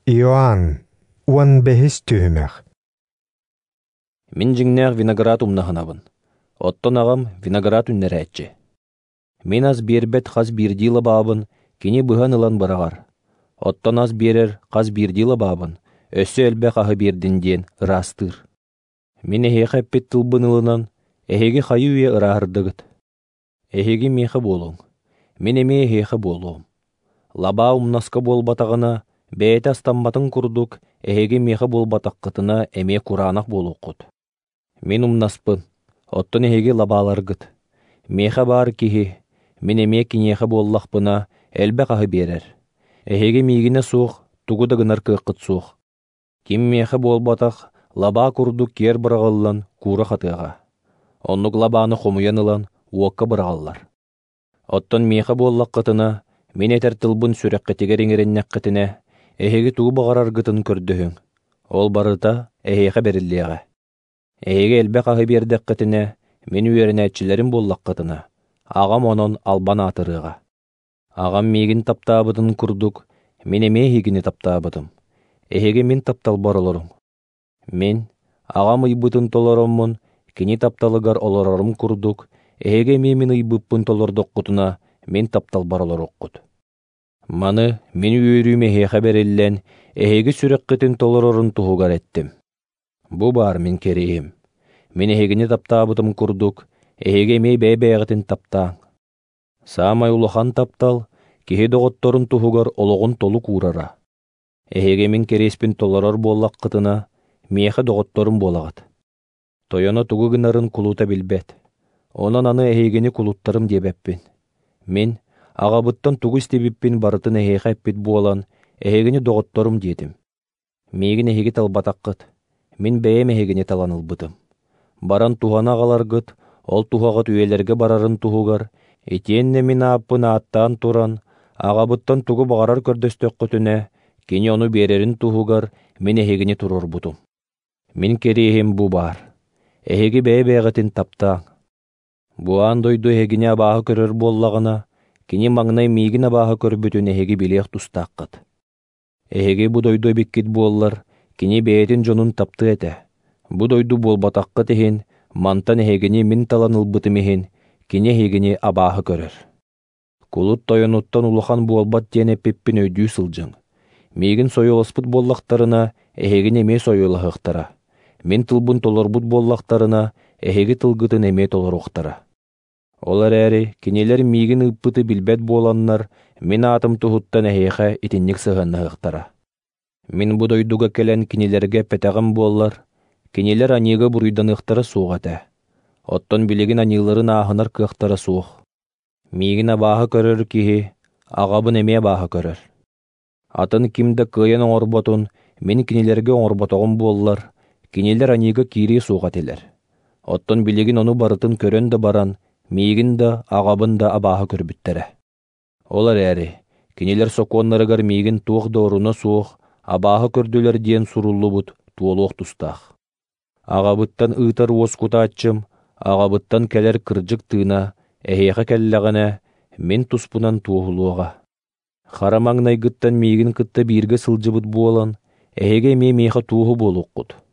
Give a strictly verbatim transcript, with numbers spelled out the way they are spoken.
Иоанн, уан бэхис түһүмэх. Мин жиңнээх виноград умнаханабын. Оттон ағам виноград үннэрээччи. Мин аз биэрбэт хас биирдиила баабын, кини быһан ылан барағар. Оттон аз биэрэр хас биирдиила баабын, өссө элбэ хаһы биирдин диэн ырастыр. Мин эһиэх эппит тылбын ылынан, эһиги хайы үйе ырааһырдыгыт. Эһиги миэхэ буолуң. Мин эми эһиэхэ буолуум. Лабаа умнаска буолбатаҕына, бэйэтэ астамматын курдук, эһиги миэхэ буолбатаххытына эмиэ кураанах буолуоххут. Мин умнаспын, оттон эһиги лабааларгыт. Миэхэ баар киһи, мин эмиэ киниэхэ буоллахпына, элбэ хаһы биэрэр. Эһиги миигине суох, тугу да гынар кыаххыт суох. Ким миэхэ буолбатах, лабаа курдук киэр быраҕаллан куура хатыаҕа. Оннук лабааны хомуйан ылан, уокка быраҕаллар. Оттон миэхэ буоллаххытына, мин этэр тылбын сүрэххэтигэр иҥириннэххэтинэ, эһиги тугу баҕараргытын көрдөһүң. Ол барыта эһиэхэ бериллиэҕэ. Эһиги элбэ хаһы биэрдэххэтинэ, мин үөрэнээччилэрин буоллаххытына, аҕам онон албан аатырыаҕа. Аҕам миигин таптаабытын курдук, мин эмиэ эһигини таптаабытым. Эһиги мин тапталбар олоруҥ. Мин аҕам ыйбытын толороммун, кини тапталыгар олорорум курдук, эһиги эмиэ мин ыйбыппын толордоххутуна, мин тапталбар олоруххут. Маны мин үөрүүм эһиэхэ бериллэн, эһиги сүрэххитин толорорун туһугар эттим. Бу баар мин кериһим. Мин эһигини таптаабытым курдук, эһиги эмиэ бэйэ-бэйэҕитин таптааҥ. Саамай улахан таптал, киһи доҕотторун туһугар ологун толу куурара. Эһиги мин кериспин толорор буоллаххытына, миэхэ доҕотторун буолагат. Тойоно тугу гынарын кулуута билбэт. Онон аны эһигини кулуттарым диэбэппин. Мин аҕабыттан тугу истибиппин барытын эһиэхэ эппит буолан, эһигини доҕотторум диэтим. Миигин эһиги талбатаххыт. Мин бэйэм эһигини таланылбытым. Баран туһана аҕаларгыт, ол туһаҕат үөлэргэ барарын туһугар, итиэннэ мин ааппын ааттаан туран, аҕабыттан тугу баҕарар көрдөстөххүтүнэ, кини ону биэрэрин туһугар, мин эһигини турурбутум. Мин кериэһим бу баар. Эһиги бэйэ-бэйэҕитин таптааҥ. Буаан дойду эһигини абааһы көрөр буоллаҕына, кини маҥнай миигин абааһы көрбүтүн эһиги билиэх тустааххыт. Эһиги бу дойду эбиккит буоллар, кини бэйэтин дьонун тапты этэ. Бу дойду буолбатаххыт иһин, мантан эһигини мин таланылбытым иһин, кини эһигини абааһы көрөр. Кулут тойонуттан улахан буолбат диэн эппиппин өйдүү сылдьың. Миигин сойуоласпыт буоллахтарына, эһигин эмиэ сойуолаһыахтара. Мин тылбын толорбут буоллахтарына, эһиги тылгытын эмиэ толоруохтара. Олар эри, кинилер миигин ыппыты билбэт буоланнар, мин аатым туһуттан эһиэхэ итинник сыһыннаһыахтара. Мин бу дойдуга келэн кинилерге пэтэҕим буоллар, кинилер аниыга буруйданыахтара суох этэ. Оттон билигин аниыларын ааһынар кыахтара суох. Миигин абааһы көрөр киһи, аҕабын эмиэ абааһы көрөр. Атын кимдэ кыайан оҥорботун, мин кинилерге оҥорботоҕум буоллар, кинилер аниыга киирии суох этилэр. Оттон билигин ону барытын көрөн да баран, миигин да, аҕабын да абааһы көрбүттэрэ. Олар эри, кинилер сокуоннарыгар миигин туох дооруна суох, абааһы көрдүлэр диэн суруллубут туолуох тустаах. Аҕабыттан ыытар уос кутааччым, аҕабыттан келер кырдьык тыына, эһиэхэ кэллэҕинэ, мин туспунан туоһулуоҕа. Харамаҥнайгыттан миигин кытта бииргэ сылдьыбыт буолан, эһигэ эмиэ миэхэ туоһу буолуоххут.